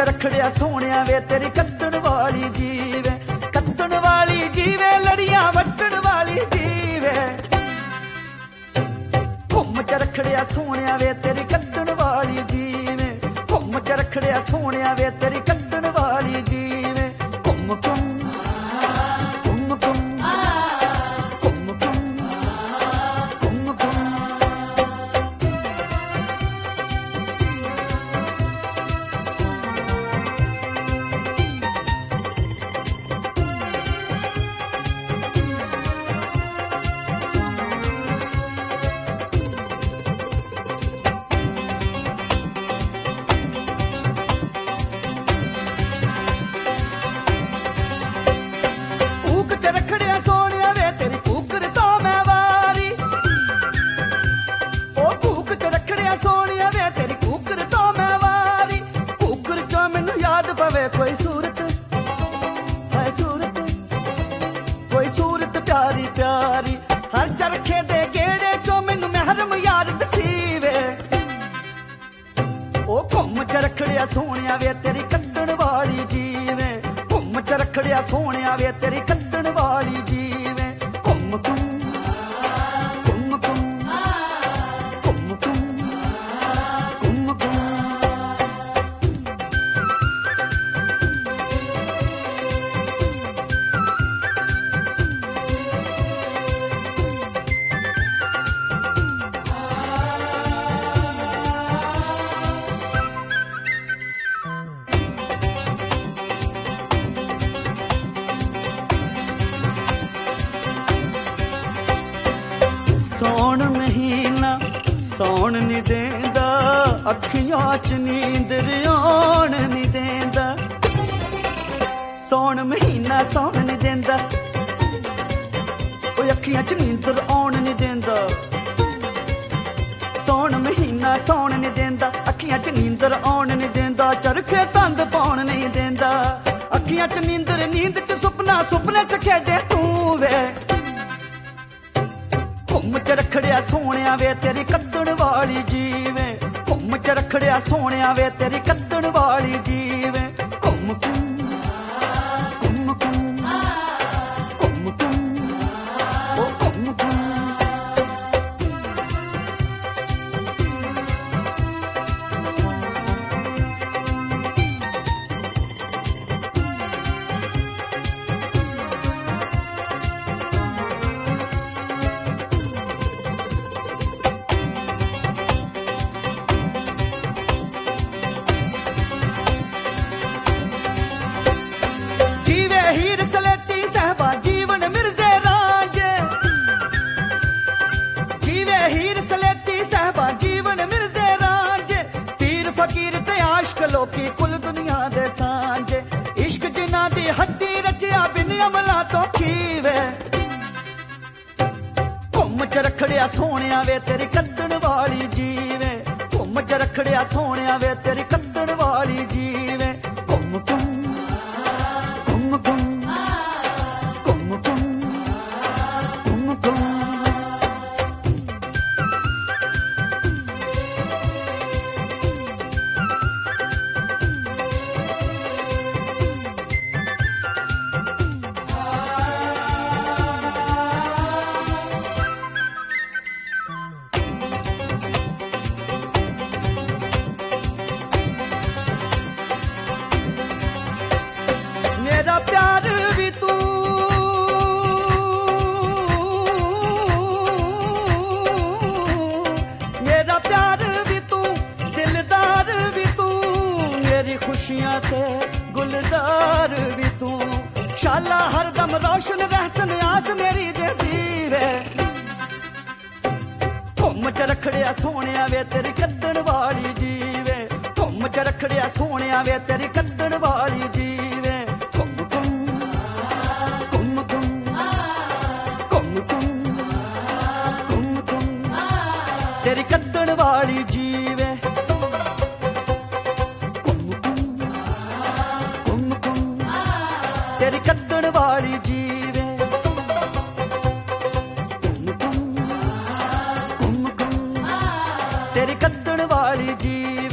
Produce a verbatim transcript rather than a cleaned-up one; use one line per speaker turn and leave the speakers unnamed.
रखड़िया सोनिया वे तेरी कद्दन वाली जीवे, कद्दन वाली जीवे लड़ियां वट्टन वाली जीवे। घुम च रखड़िया सोनिया वे तेरी कद्दन वाली जीवे, घुम च रखड़िया सोनिया वे तेरी कद्दन वाली जीवे। घुम घुम घुम घुम कोई सूरत है सूरत, कोई सूरत प्यारी प्यारी हर चरखे दे गेड़े चो मैनू महरम यार दसीवे। ओ घुम च रखड़िया सोनिया वे तेरी कद्दन वाली जीवे, घुम च रखड़िया सोनिया वे तेरी कद्दन वाली जीवे। घुम घुम घुम घुम घुम घुम घुम घुम। सौन महीना सौन नी देंदा, अखियां च नींदर आउण नी देंदा। सौन महीना सौन नी देंदा, ओए अखियां च नींदर आउण नी देंदा। सौन महीना सौन नी देंदा, अखियां च नींदर आउण नी देंदा। चरखे तंद पाउण नहीं देंदा, अखियां च नींदर नींद च सुपना सुपने च खेडे तू वे। घुम च रखड़िया सोनिया वे तेरी कद्दन वाली जीवे, घुम च रखड़िया सोनिया वे तेरी कद्दन वाली जीवे। घुम घुम घुम घुम घुम घुम ओ घुम घुम। हीर सलेटी सहबा जीवन मिर्जे रांझे, जीवे हीर सलेटी सहबा जीवन मिर्जे रांझे। पीर फकीर ते आशिक लोकी कुल दुनिया दे सांझे, इश्क जिन्हां दी हड्डी रचिया बिन अमला तो खीवे। घुम च रखड़िया सोनिया वे तेरी कद्दन वाली जीवे, घुम च रखड़िया सोनिया वे तेरी कद्दन वाली जीवे। घुम घुम घुम घुम घुम घुम घुम घुम। मेरा प्यार भी तू, मेरा प्यार भी तू, दिलदार भी तू, मेरी खुशियां थे गुलजार भी तू। शाला हर दम रोशन रहसन आस मेरी जे जीवे। घुम च रखड़िया सोनिया वे तेरी कद्दन वाली जीवे, घुम च रखड़िया सोनिया वे तेरी कद्दन वाली जीवे। तेरी कद्दन वाली जीवे। घुम घुम घुम घुम तेरी कद्दन वाली जीवे। घुम घुम घुम घुम तेरी कद्दन वाली जीवे।